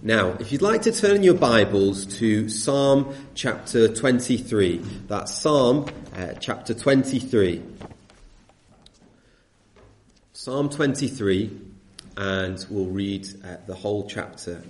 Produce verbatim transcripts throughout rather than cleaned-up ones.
Now, if you'd like to turn your Bibles to Psalm chapter twenty-three, that's Psalm uh, chapter twenty-three. Psalm twenty-three, and we'll read uh, the whole chapter.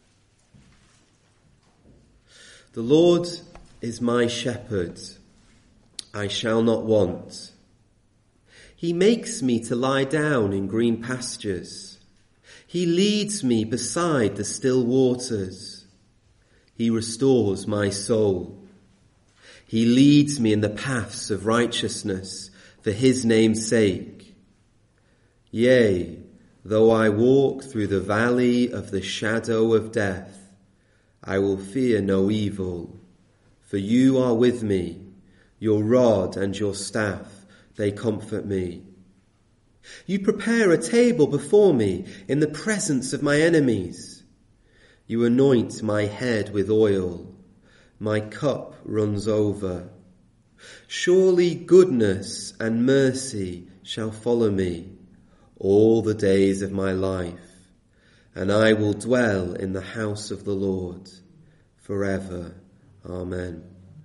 The Lord is my shepherd, I shall not want. He makes me to lie down in green pastures. He leads me beside the still waters. He restores my soul. He leads me in the paths of righteousness for his name's sake. Yea, though I walk through the valley of the shadow of death, I will fear no evil, for you are with me. Your rod and your staff, they comfort me. You prepare a table before me in the presence of my enemies. You anoint my head with oil. My cup runs over. Surely goodness and mercy shall follow me all the days of my life, and I will dwell in the house of the Lord forever. Amen.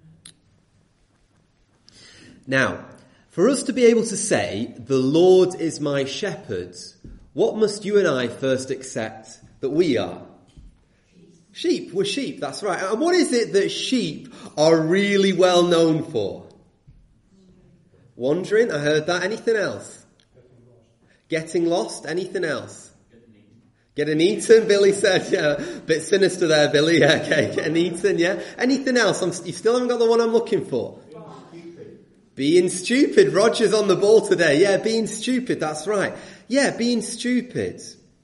Now, for us to be able to say, the Lord is my shepherd, what must you and I first accept that we are? Sheep. We're sheep, that's right. And what is it that sheep are really well known for? Wandering, I heard that. Anything else? Getting lost. Anything else? Getting eaten, Billy said. Yeah, a bit sinister there, Billy. Yeah, okay, getting eaten, yeah. Anything else? I'm, you still haven't got the one I'm looking for. Being stupid. Roger's on the ball today. Yeah, being stupid. That's right. Yeah, being stupid.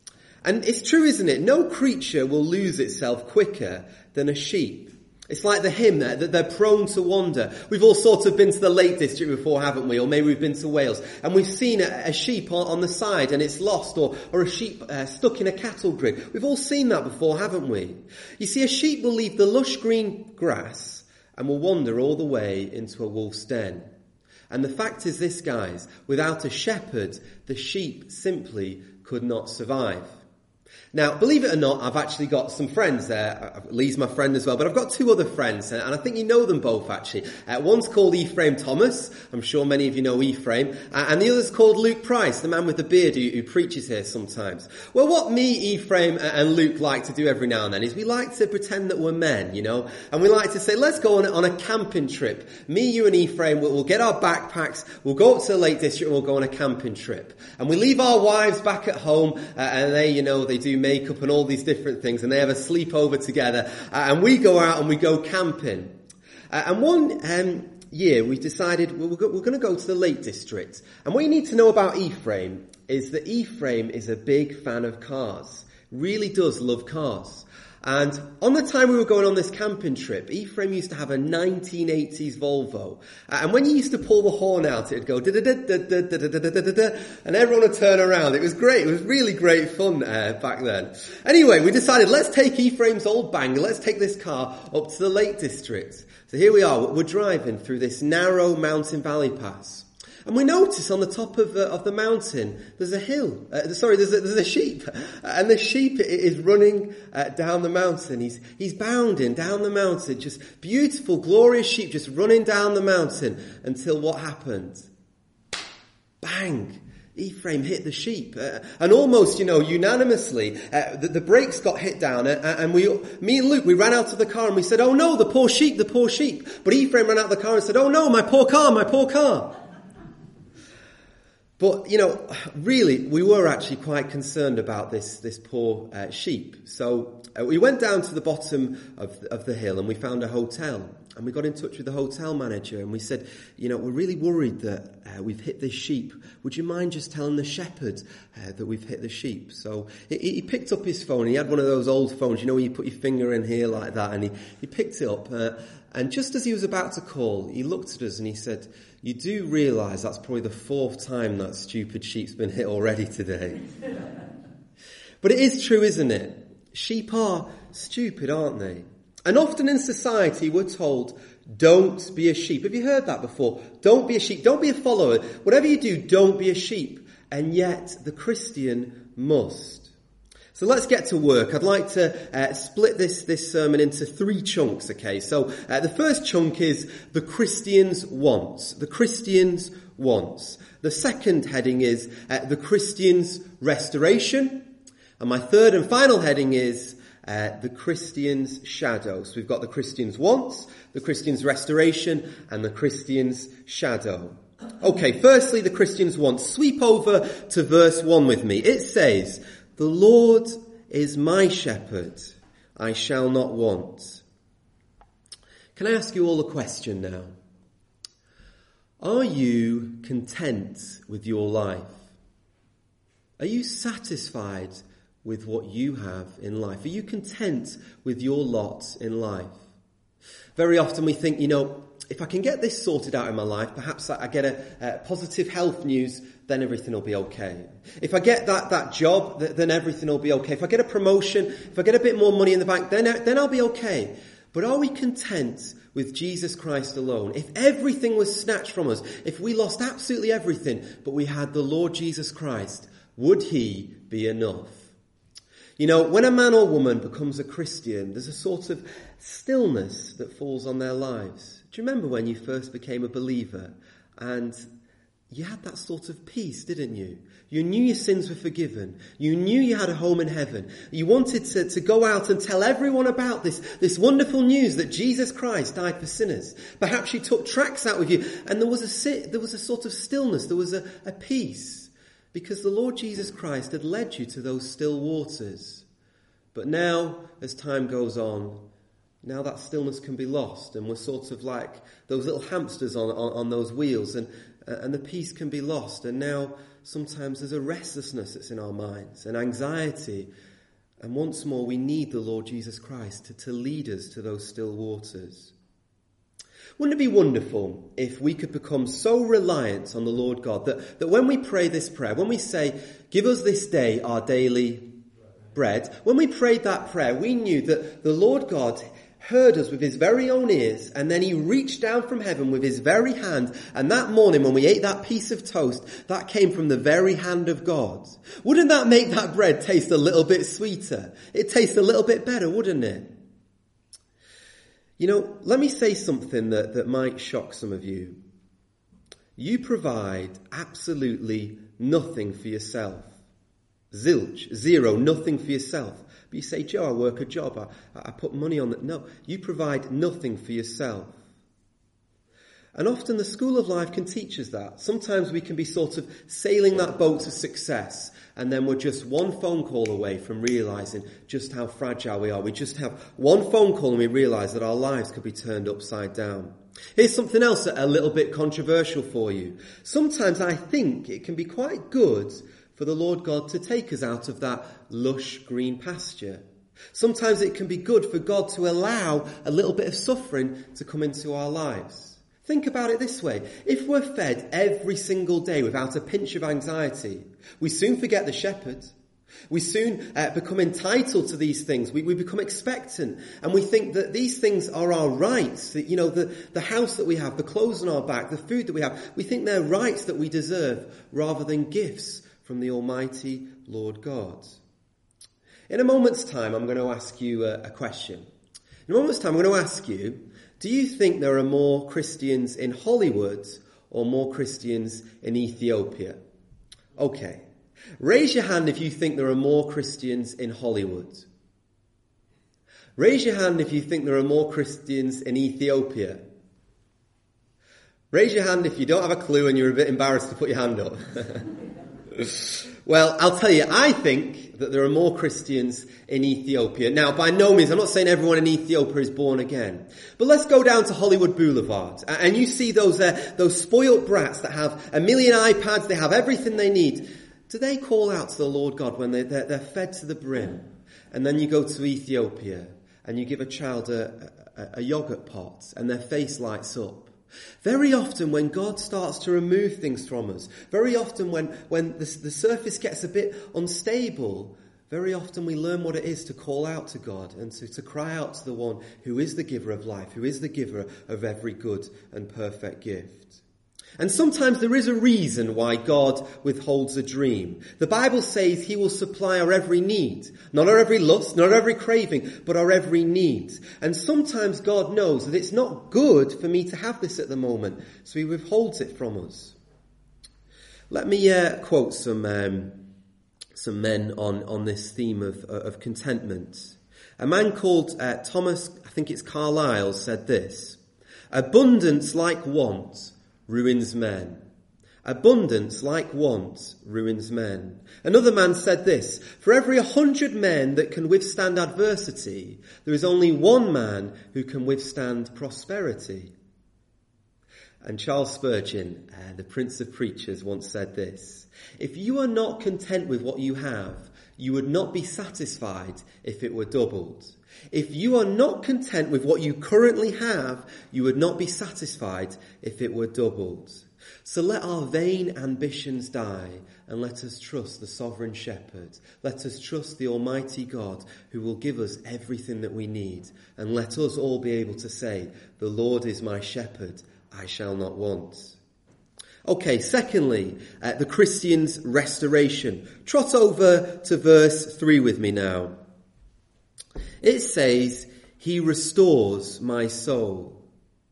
And it's true, isn't it? No creature will lose itself quicker than a sheep. It's like the hymn there, that they're prone to wander. We've all sort of been to the Lake District before, haven't we? Or maybe we've been to Wales. And we've seen a, a sheep on, on the side and it's lost, or, or a sheep uh, stuck in a cattle grid. We've all seen that before, haven't we? You see, a sheep will leave the lush green grass and will wander all the way into a wolf's den. And the fact is this, guys, without a shepherd, the sheep simply could not survive. Now, believe it or not, I've actually got some friends there. Lee's my friend as well, but I've got two other friends, and I think you know them both, actually. Uh, one's called Ephraim Thomas. I'm sure many of you know Ephraim. Uh, and the other's called Luke Price, the man with the beard who, who preaches here sometimes. Well, what me, Ephraim, and Luke like to do every now and then is we like to pretend that we're men, you know, and we like to say, let's go on, on a camping trip. Me, you, and Ephraim, we'll, we'll get our backpacks, we'll go up to the Lake District, and we'll go on a camping trip. And we leave our wives back at home, uh, and they, you know, they do makeup and all these different things, and they have a sleepover together, uh, and we go out and we go camping. Uh, and one um, year we decided well, we're, go- we're going to go to the Lake District. And what you need to know about Ephraim is that Ephraim is a big fan of cars. Really does love cars. And on the time we were going on this camping trip, Ephraim used to have a nineteen eighties Volvo. Uh, and when you used to pull the horn out, it would go da-da-da-da-da-da-da-da-da-da, and everyone would turn around. It was great. It was really great fun uh, back then. Anyway, we decided, let's take Ephraim's old banger. Let's take this car up to the Lake District. So here we are. We're driving through this narrow mountain valley pass. And we notice on the top of the, of the mountain, there's a hill. Uh, sorry, there's a, there's a sheep. And the sheep is running uh, down the mountain. He's, he's bounding down the mountain. Just beautiful, glorious sheep just running down the mountain until what happened? Bang! Ephraim hit the sheep. Uh, and almost, you know, unanimously, uh, the, the brakes got hit down. Uh, and we, me and Luke, we ran out of the car and we said, oh no, the poor sheep, the poor sheep. But Ephraim ran out of the car and said, oh no, my poor car, my poor car. But, you know, really, we were actually quite concerned about this, this poor uh, sheep. So uh, we went down to the bottom of, of the hill and we found a hotel. And we got in touch with the hotel manager and we said, you know, we're really worried that uh, we've hit this sheep. Would you mind just telling the shepherd uh, that we've hit the sheep? So he, he picked up his phone. He had one of those old phones, you know, where you put your finger in here like that. And he, he picked it up. Uh, and just as he was about to call, he looked at us and he said, you do realise that's probably the fourth time that stupid sheep's been hit already today. But it is true, isn't it? Sheep are stupid, aren't they? And often in society we're told, don't be a sheep. Have you heard that before? Don't be a sheep. Don't be a follower. Whatever you do, don't be a sheep. And yet the Christian must. So let's get to work. I'd like to uh, split this, this sermon into three chunks, okay? So uh, the first chunk is the Christian's wants. The Christian's wants. The second heading is uh, the Christian's restoration. And my third and final heading is uh, the Christian's shadow. So we've got the Christian's wants, the Christian's restoration, and the Christian's shadow. Okay, firstly, the Christian's wants. Sweep over to verse one with me. It says, "The Lord is my shepherd, I shall not want." Can I ask you all a question now? Are you content with your life? Are you satisfied with what you have in life? Are you content with your lot in life? Very often we think, you know, if I can get this sorted out in my life, perhaps I get a, a positive health news, then everything will be okay. If I get that, that job, then everything will be okay. If I get a promotion, if I get a bit more money in the bank, then, then I'll be okay. But are we content with Jesus Christ alone? If everything was snatched from us, if we lost absolutely everything, but we had the Lord Jesus Christ, would he be enough? You know, when a man or woman becomes a Christian, there's a sort of stillness that falls on their lives. Do you remember when you first became a believer and you had that sort of peace, didn't you? You knew your sins were forgiven. You knew you had a home in heaven. You wanted to, to go out and tell everyone about this, this wonderful news that Jesus Christ died for sinners. Perhaps you took tracts out with you and there was a, there was a sort of stillness, there was a, a peace. Because the Lord Jesus Christ had led you to those still waters. But now, as time goes on, now that stillness can be lost. And we're sort of like those little hamsters on, on, on those wheels. And, and the peace can be lost. And now, sometimes there's a restlessness that's in our minds. And anxiety. And once more, we need the Lord Jesus Christ to, to lead us to those still waters. Wouldn't it be wonderful if we could become so reliant on the Lord God that, that when we pray this prayer, when we say, "Give us this day our daily bread," when we prayed that prayer, we knew that the Lord God heard us with his very own ears, and then he reached down from heaven with his very hand, and that morning when we ate that piece of toast, that came from the very hand of God. Wouldn't that make that bread taste a little bit sweeter? It tastes a little bit better, wouldn't it? You know, let me say something that, that might shock some of you. You provide absolutely nothing for yourself. Zilch, zero, nothing for yourself. But you say, "Joe, I work a job, I, I put money on that." No, you provide nothing for yourself. And often the school of life can teach us that. Sometimes we can be sort of sailing that boat to success, and then we're just one phone call away from realising just how fragile we are. We just have one phone call and we realise that our lives could be turned upside down. Here's something else a little bit controversial for you. Sometimes I think it can be quite good for the Lord God to take us out of that lush green pasture. Sometimes it can be good for God to allow a little bit of suffering to come into our lives. Think about it this way. If we're fed every single day without a pinch of anxiety, we soon forget the shepherd. We soon uh, become entitled to these things. We, we become expectant. And we think that these things are our rights. That, you know, the, the house that we have, the clothes on our back, the food that we have. We think they're rights that we deserve rather than gifts from the Almighty Lord God. In a moment's time, I'm going to ask you a, a question. In a moment's time, I'm going to ask you, do you think there are more Christians in Hollywood or more Christians in Ethiopia? Okay. Raise your hand if you think there are more Christians in Hollywood. Raise your hand if you think there are more Christians in Ethiopia. Raise your hand if you don't have a clue and you're a bit embarrassed to put your hand up. Well, I'll tell you, I think that there are more Christians in Ethiopia. Now, by no means, I'm not saying everyone in Ethiopia is born again. But let's go down to Hollywood Boulevard. And you see those uh, those spoilt brats that have a million iPads, they have everything they need. Do they call out to the Lord God when they, they're, they're fed to the brim? And then you go to Ethiopia and you give a child a, a, a yogurt pot and their face lights up. Very often when God starts to remove things from us, very often when, when the, the surface gets a bit unstable, very often we learn what it is to call out to God and to, to cry out to the one who is the giver of life, who is the giver of every good and perfect gift. And sometimes there is a reason why God withholds a dream. The Bible says he will supply our every need. Not our every lust, not our every craving, but our every need. And sometimes God knows that it's not good for me to have this at the moment, so he withholds it from us. Let me uh, quote some um, some men on, on this theme of, of contentment. A man called uh, Thomas, I think it's Carlyle, said this: "Abundance like want ruins men. Abundance like want ruins men." Another man said this: "For every a hundred men that can withstand adversity, there is only one man who can withstand prosperity." And Charles Spurgeon, uh, the Prince of Preachers, once said this: "If you are not content with what you have, you would not be satisfied if it were doubled. If you are not content with what you currently have, you would not be satisfied if it were doubled." So let our vain ambitions die, and let us trust the sovereign shepherd. Let us trust the Almighty God, who will give us everything that we need. And let us all be able to say, "The Lord is my shepherd, I shall not want." Okay, secondly, uh, the Christian's restoration. Trot over to verse three with me now. It says, "He restores my soul.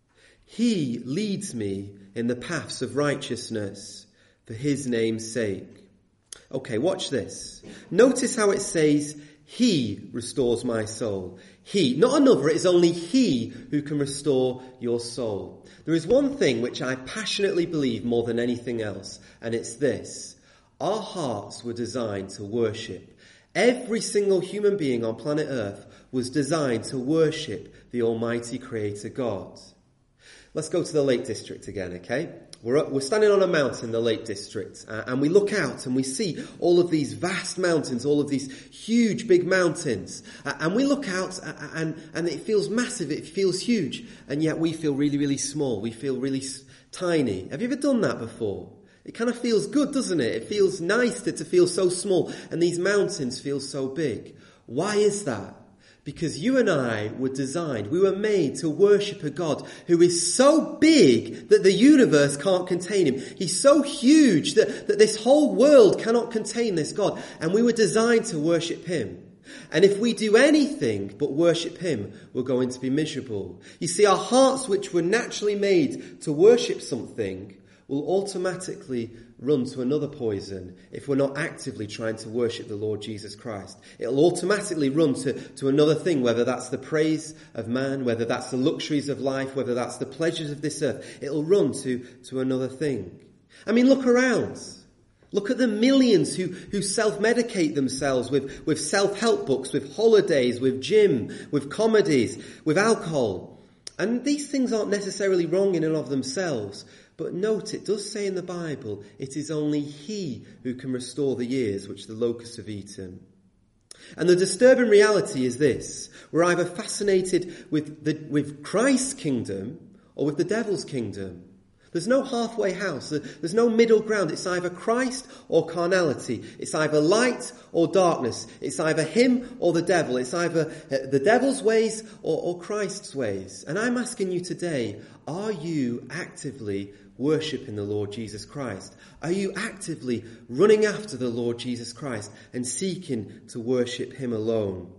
He leads me in the paths of righteousness for his name's sake." Okay, watch this. Notice how it says, "He restores my soul." He, not another, it is only he who can restore your soul. There is one thing which I passionately believe more than anything else, and it's this: our hearts were designed to worship. Every single human being on planet Earth was designed to worship the Almighty Creator God. Let's go to the Lake District again, okay? We're up, we're standing on a mountain in the Lake District, uh, and we look out and we see all of these vast mountains, all of these huge big mountains, uh, and we look out uh, and and it feels massive, it feels huge, and yet we feel really, really small. We feel really s- tiny. Have you ever done that before? It kind of feels good, doesn't it? It feels nice to, to feel so small, and these mountains feel so big. Why is that? Because you and I were designed, we were made to worship a God who is so big that the universe can't contain him. He's so huge that, that this whole world cannot contain this God. And we were designed to worship him. And if we do anything but worship him, we're going to be miserable. You see, our hearts, which were naturally made to worship something, will automatically run to another poison if we're not actively trying to worship the Lord Jesus Christ. It'll automatically run to, to another thing, whether that's the praise of man, whether that's the luxuries of life, whether that's the pleasures of this earth. It'll run to, to another thing. I mean, look around. Look at the millions who, who self-medicate themselves with, with self-help books, with holidays, with gym, with comedies, with alcohol. And these things aren't necessarily wrong in and of themselves. But note, it does say in the Bible, it is only he who can restore the years which the locusts have eaten. And the disturbing reality is this: we're either fascinated with the, with Christ's kingdom or with the devil's kingdom. There's no halfway house. There's no middle ground. It's either Christ or carnality. It's either light or darkness. It's either him or the devil. It's either the devil's ways or, or Christ's ways. And I'm asking you today, are you actively worshipping the Lord Jesus Christ? Are you actively running after the Lord Jesus Christ and seeking to worship him alone?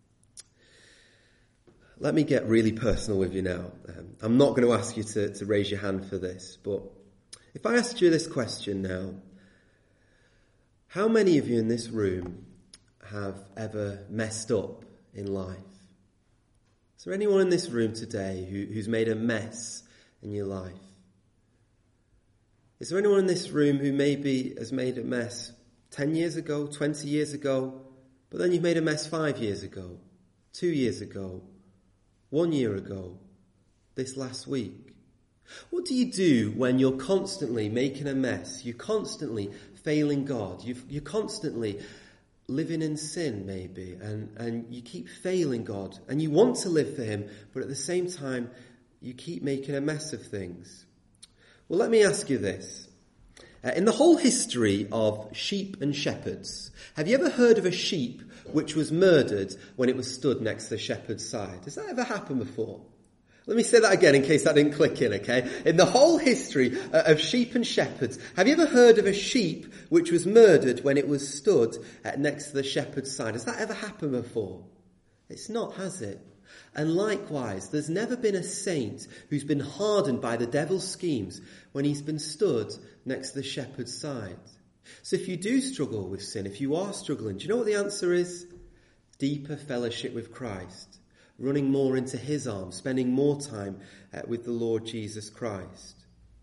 Let me get really personal with you now. Um, I'm not going to ask you to, to raise your hand for this, but if I asked you this question now, how many of you in this room have ever messed up in life? Is there anyone in this room today who, who's made a mess in your life? Is there anyone in this room who maybe has made a mess ten years ago, twenty years ago, but then you've made a mess five years ago, two years ago, one year ago, this last week? What do you do when you're constantly making a mess? You're constantly failing God. You've, you're constantly living in sin, maybe, and, and you keep failing God. And you want to live for him, but at the same time, you keep making a mess of things. Well, let me ask you this. Uh, in the whole history of sheep and shepherds, have you ever heard of a sheep which was murdered when it was stood next to the shepherd's side? Has that ever happened before? Let me say that again in case that didn't click in, okay? In the whole history uh, of sheep and shepherds, have you ever heard of a sheep which was murdered when it was stood uh, next to the shepherd's side? Has that ever happened before? It's not, has it? And likewise, there's never been a saint who's been hardened by the devil's schemes when he's been stood next to the shepherd's side. So if you do struggle with sin, if you are struggling, do you know what the answer is? Deeper fellowship with Christ, running more into his arms, spending more time uh, with the Lord Jesus Christ.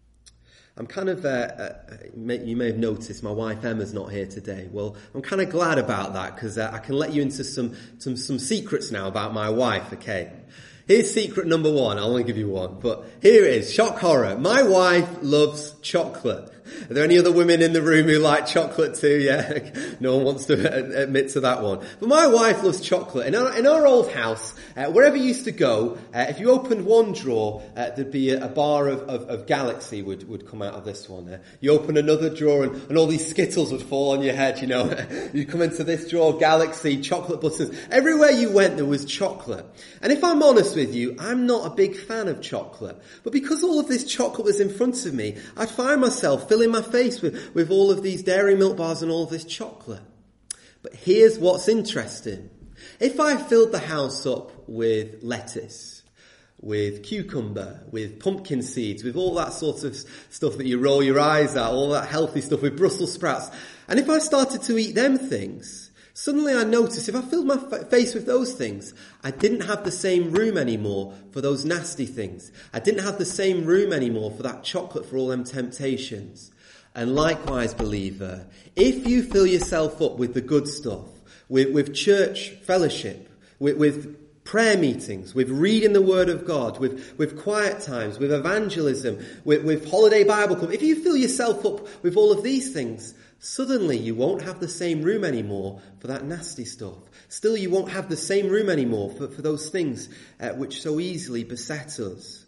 I'm kind of, uh, uh, you may have noticed my wife Emma's not here today. Well, I'm kind of glad about that because uh, I can let you into some, some, some secrets now about my wife, okay? Here's secret number one. I'll only give you one, but here it is. Shock horror. My wife loves chocolate. Are there any other women in the room who like chocolate too? Yeah, no one wants to admit to that one. But my wife loves chocolate. In our, in our old house, uh, wherever you used to go, uh, if you opened one drawer, uh, there'd be a, a bar of, of, of Galaxy would, would come out of this one. Uh, you open another drawer and, and all these Skittles would fall on your head, you know. You come into this drawer, Galaxy, chocolate buttons. Everywhere you went, there was chocolate. And if I'm honest with you, I'm not a big fan of chocolate. But because all of this chocolate was in front of me, I'd find myself filling my face with, with all of these dairy milk bars and all of this chocolate. But here's what's interesting. If I filled the house up with lettuce, with cucumber, with pumpkin seeds, with all that sort of stuff that you roll your eyes at, all that healthy stuff with Brussels sprouts, and if I started to eat them things, suddenly I noticed if I filled my face with those things, I didn't have the same room anymore for those nasty things. I didn't have the same room anymore for that chocolate, for all them temptations. And likewise, believer, if you fill yourself up with the good stuff, with, with church fellowship, with, with prayer meetings, with reading the Word of God, with, with quiet times, with evangelism, with, with holiday Bible club, if you fill yourself up with all of these things, suddenly you won't have the same room anymore for that nasty stuff. Still, you won't have the same room anymore for, for those things uh, which so easily beset us.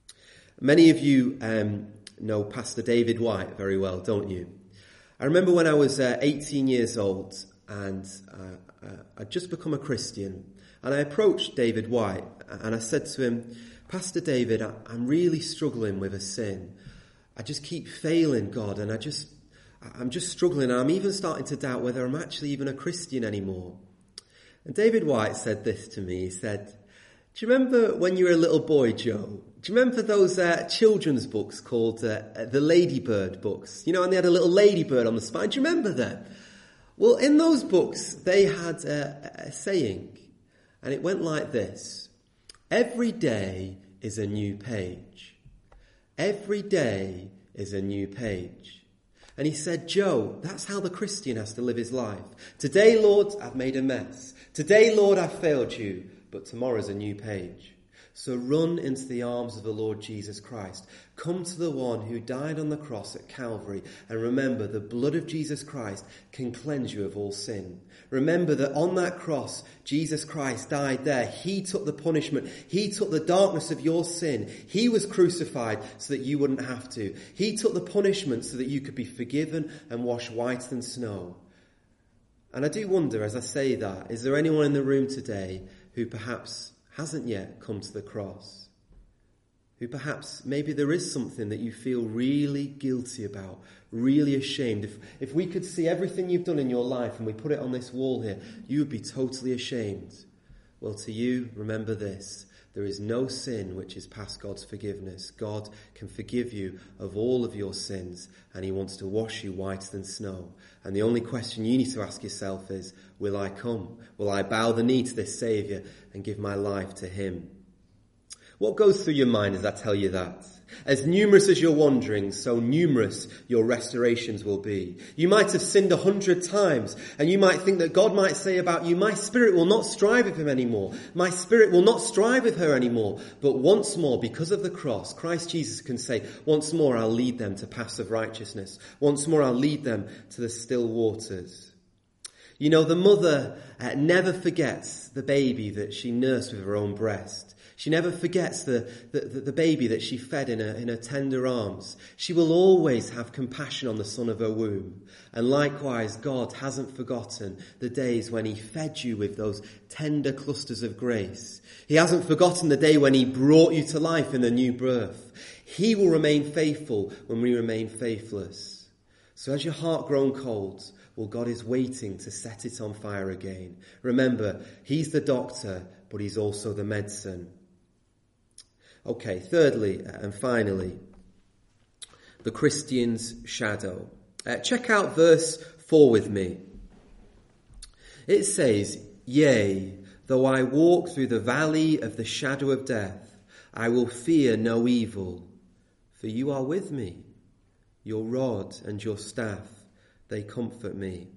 Many of you um, know Pastor David White very well, don't you? I remember when I was uh, eighteen years old and uh, uh, I'd just become a Christian, and I approached David White and I said to him, Pastor David, I, I'm really struggling with a sin. I just keep failing God, and I just I'm just struggling, and I'm even starting to doubt whether I'm actually even a Christian anymore. And David White said this to me. He said, do you remember when you were a little boy, Joe? Do you remember those uh, children's books called uh, the Ladybird books? You know, and they had a little ladybird on the spine. Do you remember them? Well, in those books, they had a, a saying, and it went like this. Every day is a new page. Every day is a new page. And he said, Joe, that's how the Christian has to live his life. Today, Lord, I've made a mess. Today, Lord, I've failed you. But tomorrow's a new page. So run into the arms of the Lord Jesus Christ. Come to the one who died on the cross at Calvary. And remember, the blood of Jesus Christ can cleanse you of all sin. Remember that on that cross, Jesus Christ died there. He took the punishment. He took the darkness of your sin. He was crucified so that you wouldn't have to. He took the punishment so that you could be forgiven and washed whiter than snow. And I do wonder, as I say that, is there anyone in the room today who perhaps hasn't yet come to the cross? Who perhaps, maybe there is something that you feel really guilty about, really ashamed. If, if we could see everything you've done in your life and we put it on this wall here, you would be totally ashamed. Well, to you, remember this. There is no sin which is past God's forgiveness. God can forgive you of all of your sins, and he wants to wash you whiter than snow. And the only question you need to ask yourself is, will I come? Will I bow the knee to this Saviour and give my life to him? What goes through your mind as I tell you that? As numerous as your wanderings, so numerous your restorations will be. You might have sinned a hundred times, and you might think that God might say about you, my spirit will not strive with him anymore. My spirit will not strive with her anymore. But once more, because of the cross, Christ Jesus can say, once more I'll lead them to paths of righteousness. Once more I'll lead them to the still waters. You know, the mother uh, never forgets the baby that she nursed with her own breast. She never forgets the, the, the baby that she fed in her, in her tender arms. She will always have compassion on the son of her womb. And likewise, God hasn't forgotten the days when he fed you with those tender clusters of grace. He hasn't forgotten the day when he brought you to life in the new birth. He will remain faithful when we remain faithless. So has your heart grown cold? Well, God is waiting to set it on fire again. Remember, he's the doctor, but he's also the medicine. Okay, thirdly and finally, the Christian's shadow. Uh, check out verse four with me. It says, "Yea, though I walk through the valley of the shadow of death, I will fear no evil, for you are with me. Your rod and your staff, they comfort me."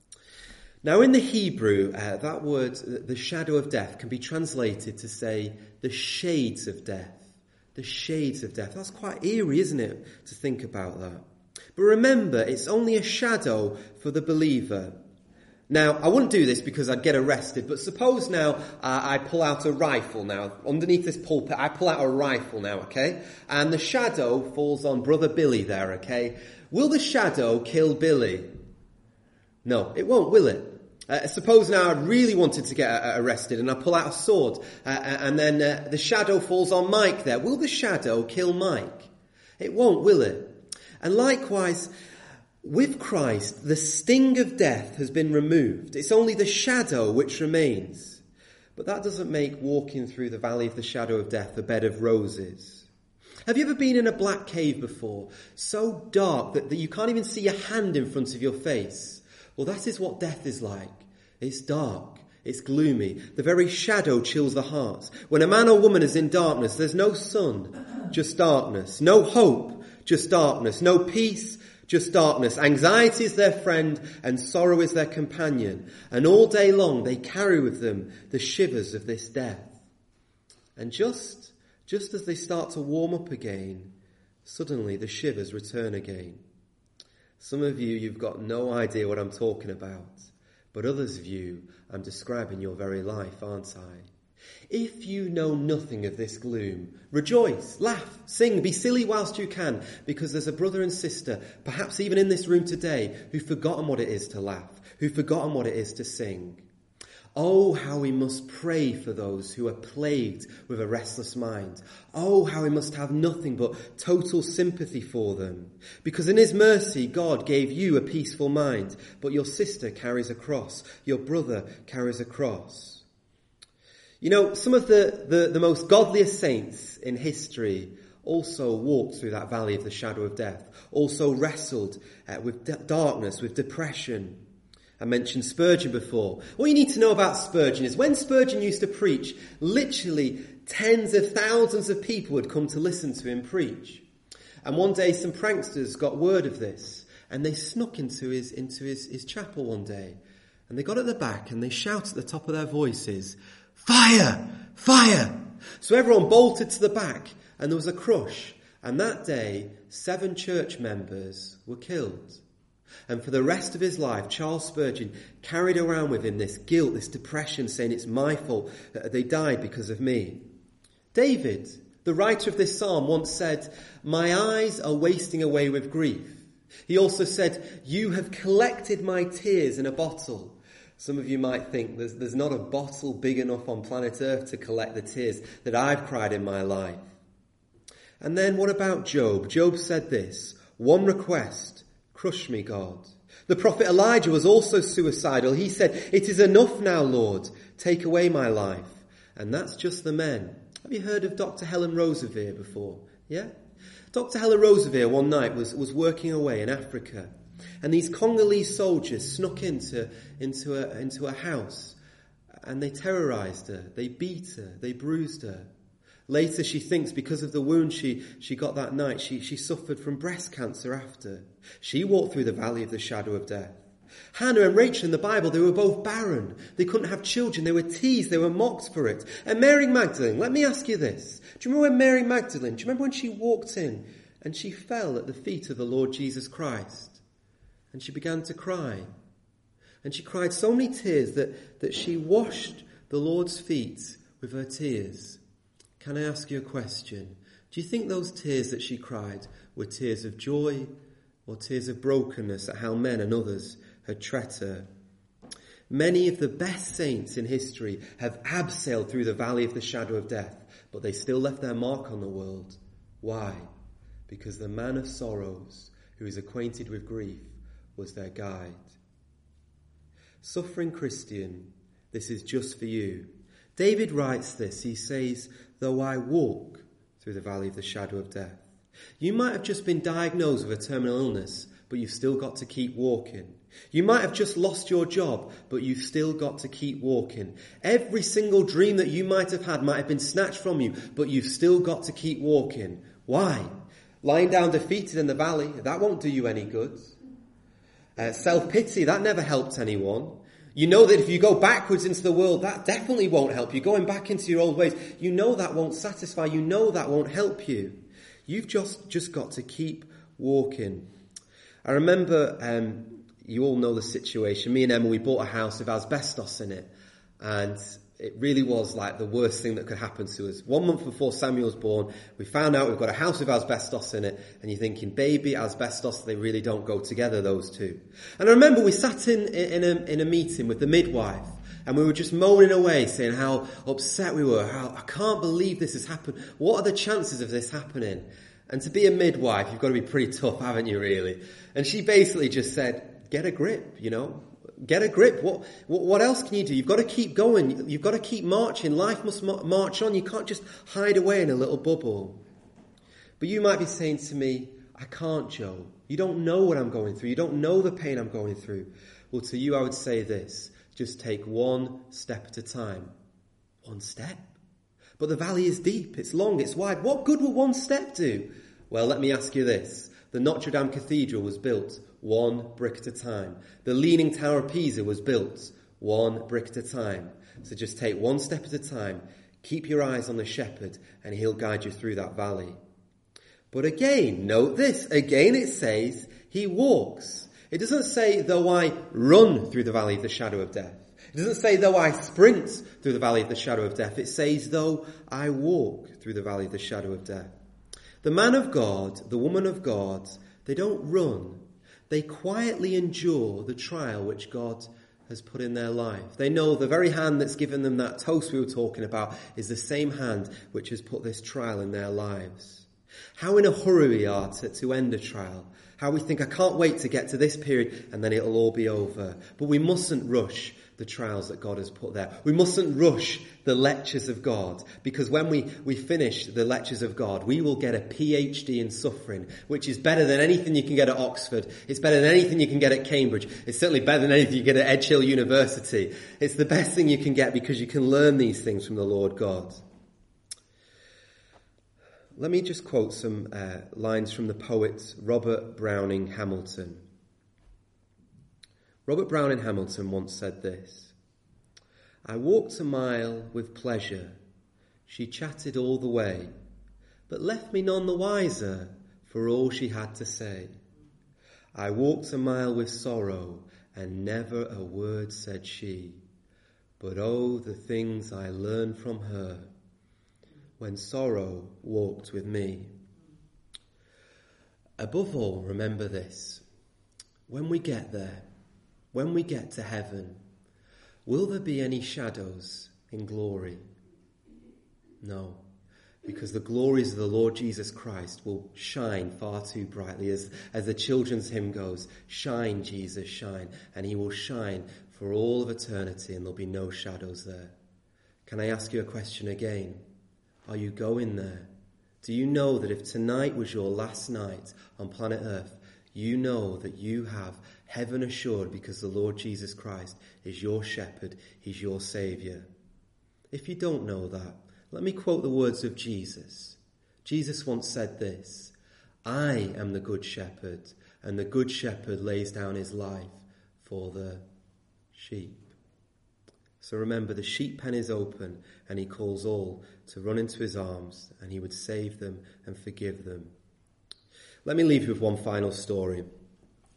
Now in the Hebrew, uh, that word, the shadow of death, can be translated to say the shades of death. The shades of death. That's quite eerie, isn't it, to think about that? But remember, it's only a shadow for the believer. Now, I wouldn't do this because I'd get arrested, but suppose now uh, I pull out a rifle now. Underneath this pulpit, I pull out a rifle now, okay? And the shadow falls on Brother Billy there, okay? Will the shadow kill Billy? No, it won't, will it? Uh, suppose now I really wanted to get uh, arrested and I pull out a sword uh, and then uh, the shadow falls on Mike there. Will the shadow kill Mike? It won't, will it? And likewise, with Christ, the sting of death has been removed. It's only the shadow which remains. But that doesn't make walking through the valley of the shadow of death a bed of roses. Have you ever been in a black cave before? So dark that, that you can't even see a hand in front of your face. Well, that is what death is like. It's dark. It's gloomy. The very shadow chills the heart. When a man or woman is in darkness, there's no sun, just darkness. No hope, just darkness. No peace, just darkness. Anxiety is their friend and sorrow is their companion. And all day long they carry with them the shivers of this death. And just, just as they start to warm up again, suddenly the shivers return again. Some of you, you've got no idea what I'm talking about. But others of you, I'm describing your very life, aren't I? If you know nothing of this gloom, rejoice, laugh, sing, be silly whilst you can, because there's a brother and sister, perhaps even in this room today, who've forgotten what it is to laugh, who've forgotten what it is to sing. Oh, how we must pray for those who are plagued with a restless mind. Oh, how we must have nothing but total sympathy for them. Because in his mercy, God gave you a peaceful mind, but your sister carries a cross. Your brother carries a cross. You know, some of the, the, the most godliest saints in history also walked through that valley of the shadow of death, also wrestled uh, with d- darkness, with depression. I mentioned Spurgeon before. What you need to know about Spurgeon is when Spurgeon used to preach, literally tens of thousands of people would come to listen to him preach. And one day some pranksters got word of this and they snuck into his, into his, his chapel one day. And they got at the back and they shouted at the top of their voices, "Fire! Fire!" So everyone bolted to the back and there was a crush. And that day, seven church members were killed. And for the rest of his life, Charles Spurgeon carried around with him this guilt, this depression, saying it's my fault that they died because of me. David, the writer of this psalm, once said, "My eyes are wasting away with grief." He also said, "You have collected my tears in a bottle." Some of you might think there's, there's not a bottle big enough on planet Earth to collect the tears that I've cried in my life. And then what about Job? Job said this, "One request, crush me, God." The prophet Elijah was also suicidal. He said, "It is enough now, Lord. Take away my life." And that's just the men. Have you heard of Doctor Helen Roseveare before? Yeah? Doctor Helen Roseveare one night was, was working away in Africa. And these Congolese soldiers snuck into, into, a, into a house. And they terrorized her. They beat her. They bruised her. Later she thinks because of the wound she, she got that night, she, she suffered from breast cancer after. She walked through the valley of the shadow of death. Hannah and Rachel in the Bible, they were both barren. They couldn't have children. They were teased. They were mocked for it. And Mary Magdalene, let me ask you this. Do you remember when Mary Magdalene, do you remember when she walked in and she fell at the feet of the Lord Jesus Christ? And she began to cry. And she cried so many tears that, that she washed the Lord's feet with her tears. Can I ask you a question? Do you think those tears that she cried were tears of joy or tears of brokenness at how men and others had treated her? Many of the best saints in history have abseiled through the valley of the shadow of death, but they still left their mark on the world. Why? Because the man of sorrows, who is acquainted with grief, was their guide. Suffering Christian, this is just for you. David writes this. He says, though I walk through the valley of the shadow of death. You might have just been diagnosed with a terminal illness, but you've still got to keep walking. You might have just lost your job, but you've still got to keep walking. Every single dream that you might have had might have been snatched from you, but you've still got to keep walking. Why? Lying down defeated in the valley, that won't do you any good. Uh, self-pity, that never helped anyone. You know that if you go backwards into the world, that definitely won't help you. Going back into your old ways, you know that won't satisfy. You know that won't help you. You've just, just got to keep walking. I remember, um, you all know the situation. Me and Emma, we bought a house with asbestos in it. And it really was like the worst thing that could happen to us. One month before Samuel was born, we found out we've got a house with asbestos in it. And you're thinking, baby, asbestos, they really don't go together, those two. And I remember we sat in, in a, in a meeting with the midwife. And we were just moaning away, saying how upset we were. How, I can't believe this has happened. What are the chances of this happening? And to be a midwife, you've got to be pretty tough, haven't you, really? And she basically just said, get a grip, you know. Get a grip. What, what what else can you do? You've got to keep going. You've got to keep marching. Life must march on. You can't just hide away in a little bubble. But you might be saying to me, I can't, Joe. You don't know what I'm going through. You don't know the pain I'm going through. Well, to you I would say this. Just take one step at a time. One step. But the valley is deep. It's long. It's wide. What good will one step do? Well, let me ask you this. The Notre Dame Cathedral was built one brick at a time. The Leaning Tower of Pisa was built one brick at a time. So just take one step at a time. Keep your eyes on the shepherd and he'll guide you through that valley. But again, note this. Again it says he walks. It doesn't say though I run through the valley of the shadow of death. It doesn't say though I sprint through the valley of the shadow of death. It says though I walk through the valley of the shadow of death. The man of God, the woman of God, they don't run. They quietly endure the trial which God has put in their life. They know the very hand that's given them that toast we were talking about is the same hand which has put this trial in their lives. How in a hurry we are to, to end a trial. How we think, I can't wait to get to this period and then it'll all be over. But we mustn't rush the trials that God has put there. We mustn't rush the lectures of God, because when we, we finish the lectures of God, we will get a P H D in suffering, which is better than anything you can get at Oxford. It's better than anything you can get at Cambridge. It's certainly better than anything you get at Edge Hill University. It's the best thing you can get because you can learn these things from the Lord God. Let me just quote some uh, lines from the poet Robert Browning Hamilton. Robert Browning Hamilton once said this: I walked a mile with pleasure, she chatted all the way, but left me none the wiser for all she had to say. I walked a mile with sorrow, and never a word said she, but oh, the things I learned from her, when sorrow walked with me. Above all, remember this: when we get there, when we get to heaven, will there be any shadows in glory? No, because the glories of the Lord Jesus Christ will shine far too brightly. As, as the children's hymn goes, shine, Jesus, shine. And he will shine for all of eternity, and there'll be no shadows there. Can I ask you a question again? Are you going there? Do you know that if tonight was your last night on planet Earth, you know that you have heaven assured because the Lord Jesus Christ is your shepherd, he's your saviour? If you don't know that, let me quote the words of Jesus. Jesus once said this: I am the good shepherd, and the good shepherd lays down his life for the sheep. So remember, the sheep pen is open, and he calls all to run into his arms, and he would save them and forgive them. Let me leave you with one final story.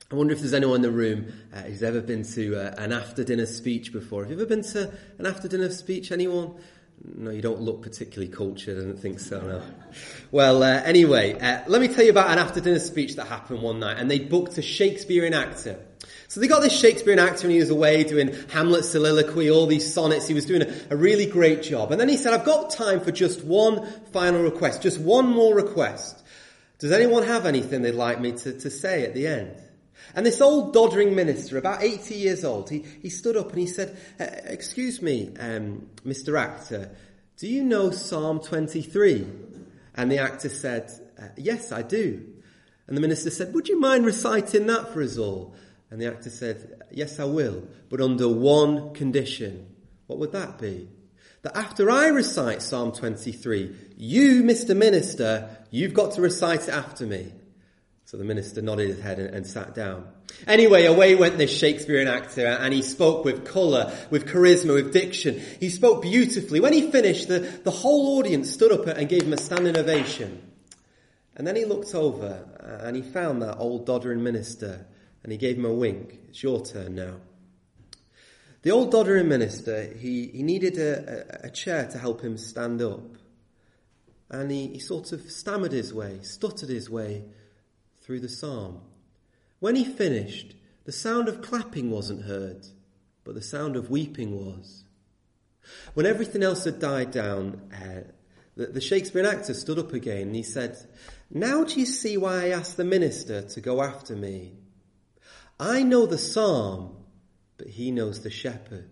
I wonder if there's anyone in the room uh, who's ever been to uh, an after-dinner speech before. Have you ever been to an after-dinner speech, anyone? No, you don't look particularly cultured. I don't think so, no. Well, uh, anyway, uh, let me tell you about an after-dinner speech that happened one night, and they booked a Shakespearean actor. So they got this Shakespearean actor, and he was away doing Hamlet's soliloquy, all these sonnets. He was doing a, a really great job. And then he said, I've got time for just one final request, just one more request. Does anyone have anything they'd like me to, to say at the end? And this old doddering minister, about eighty years old, he, he stood up and he said, excuse me, um, Mister Actor, do you know Psalm twenty-three? And the actor said, uh, yes, I do. And the minister said, would you mind reciting that for us all? And the actor said, yes, I will, but under one condition. What would that be? That after I recite Psalm twenty-three, you, Mister Minister, you've got to recite it after me. So the minister nodded his head and, and sat down. Anyway, away went this Shakespearean actor, and he spoke with colour, with charisma, with diction. He spoke beautifully. When he finished, the, the whole audience stood up and gave him a standing ovation. And then he looked over and he found that old doddering minister and he gave him a wink. It's your turn now. The old doddering minister, he, he needed a, a, a chair to help him stand up. And he, he sort of stammered his way, stuttered his way through the psalm. When he finished, the sound of clapping wasn't heard, but the sound of weeping was. When everything else had died down, uh, the, the Shakespearean actor stood up again and he said, now do you see why I asked the minister to go after me? I know the psalm, but he knows the shepherd.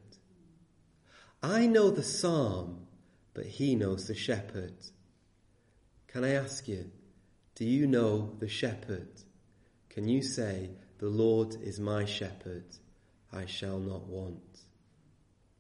I know the psalm, but he knows the shepherd. Can I ask you, do you know the shepherd? Can you say, the Lord is my shepherd, I shall not want?